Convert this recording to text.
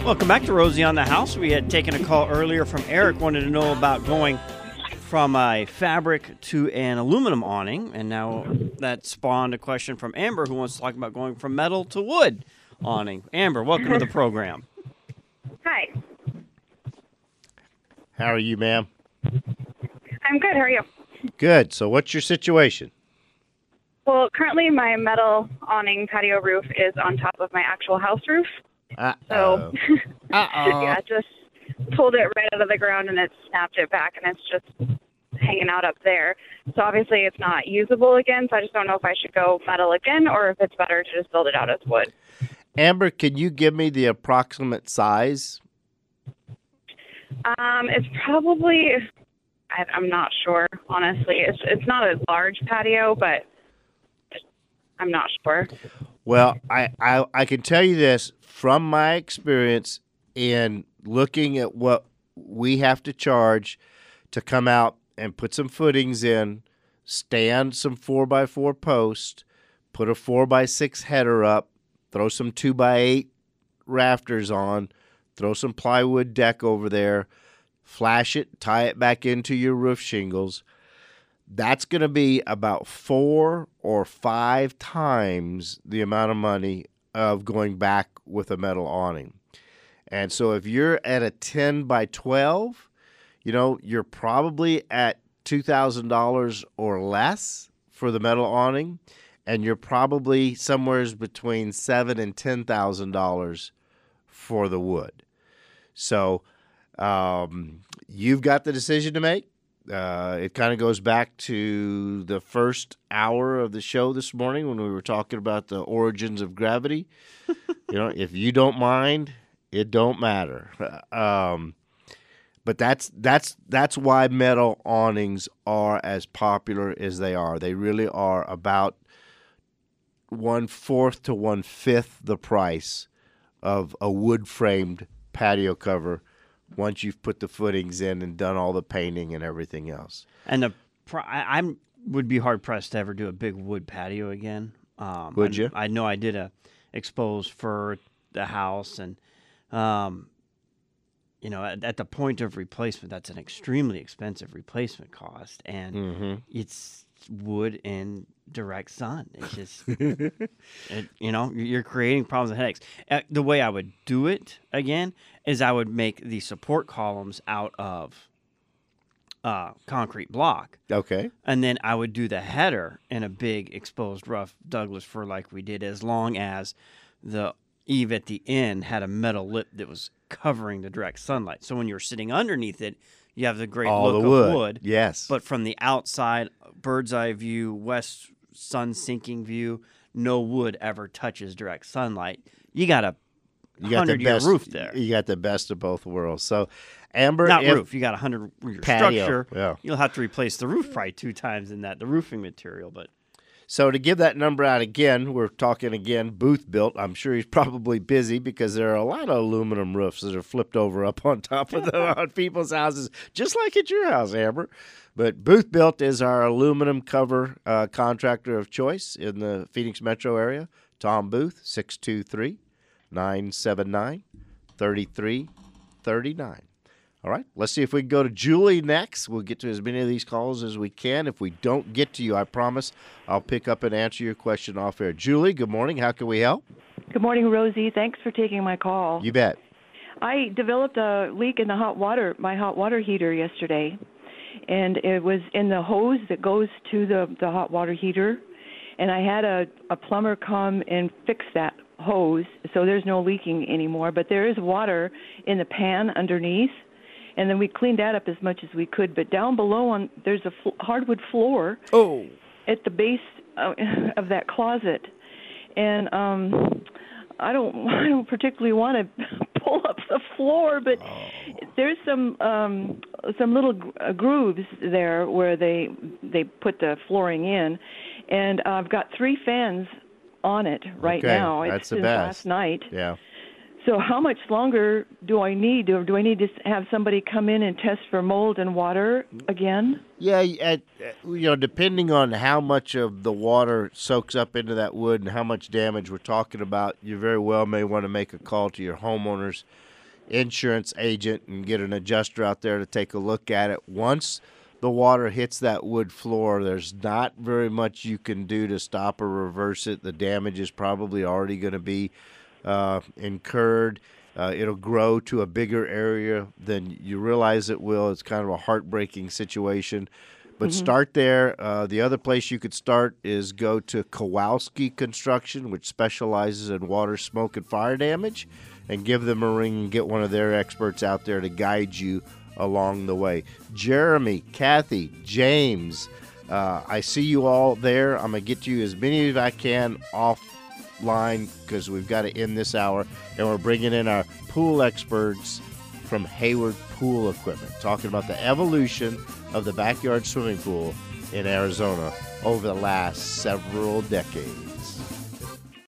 Welcome back to Rosie on the House. We had taken a call earlier from Eric, wanted to know about going from a fabric to an aluminum awning, and now that spawned a question from Amber, who wants to talk about going from metal to wood awning. Amber, welcome to the program. Hi. How are you, ma'am? I'm good. How are you? Good. So what's your situation? Well, currently my metal awning patio roof is on top of my actual house roof. So, yeah, just pulled it right out of the ground and it snapped it back and it's just hanging out up there. So obviously it's not usable again, so I just don't know if I should go metal again or if it's better to just build it out as wood. Amber, can you give me the approximate size? It's probably, I'm not sure, honestly. It's not a large patio, but I'm not sure. Well, I can tell you this from my experience in looking at what we have to charge to come out and put some footings in, stand some 4x4 posts, put a 4x6 header up, throw some 2x8 rafters on, throw some plywood deck over there, flash it, tie it back into your roof shingles. That's going to be about 4 or 5 times the amount of money of going back with a metal awning. And so if you're at a 10 by 12, you're probably at $2,000 or less for the metal awning, and you're probably somewhere between $7,000 and $10,000 for the wood. So you've got the decision to make. It kind of goes back to the first hour of the show this morning when we were talking about the origins of gravity. If you don't mind, it don't matter. But that's why metal awnings are as popular as they are. They really are about 1/4 to 1/5 the price of a wood-framed patio cover once you've put the footings in and done all the painting and everything else. And I would be hard-pressed to ever do a big wood patio again. Would you? I know I did a exposed for the house, and at the point of replacement, that's an extremely expensive replacement cost, and it's wood in direct sun. It's just, you're creating problems and headaches. The way I would do it again is I would make the support columns out of concrete block. Okay. And then I would do the header in a big exposed rough Douglas fir like we did, as long as the eave at the end had a metal lip that was covering the direct sunlight. So when you're sitting underneath it, you have the great look of wood. Yes. But from the outside, bird's eye view, west sun sinking view, no wood ever touches direct sunlight. You got a 100-year roof there. You got the best of both worlds. So, Amber, roof. You got 100-year structure. Yeah. You'll have to replace the roof probably 2 times in that, the roofing material. But so to give that number out again, we're talking again Booth built. I'm sure he's probably busy because there are a lot of aluminum roofs that are flipped over up on top of on people's houses, just like at your house, Amber. But Booth Built is our aluminum cover contractor of choice in the Phoenix metro area. Tom Booth, 623-979-3339. All right, let's see if we can go to Julie next. We'll get to as many of these calls as we can. If we don't get to you, I promise I'll pick up and answer your question off air. Julie, good morning. How can we help? Good morning, Rosie. Thanks for taking my call. You bet. I developed a leak in my hot water heater yesterday, and it was in the hose that goes to the hot water heater, and I had a plumber come and fix that hose, so there's no leaking anymore, but there is water in the pan underneath. And then we cleaned that up as much as we could. But down below, there's a hardwood floor at the base of that closet. And I don't particularly want to pull up the floor, but there's some little grooves there where they put the flooring in. And I've got 3 fans on it right now. That's Since the best. Last night. Yeah. So how much longer do I need? Or do I need to have somebody come in and test for mold and water again? Yeah, depending on how much of the water soaks up into that wood and how much damage we're talking about, you very well may want to make a call to your homeowner's insurance agent and get an adjuster out there to take a look at it. Once the water hits that wood floor, there's not very much you can do to stop or reverse it. The damage is probably already going to be incurred. It'll grow to a bigger area than you realize it will. It's kind of a heartbreaking situation. But start there. The other place you could start is go to Kowalski Construction, which specializes in water, smoke, and fire damage, and give them a ring and get one of their experts out there to guide you along the way. Jeremy, Kathy, James, I see you all there. I'm going to get to you as many as I can offline because we've got to end this hour, and we're bringing in our pool experts from Hayward Pool Equipment, talking about the evolution of the backyard swimming pool in Arizona over the last several decades.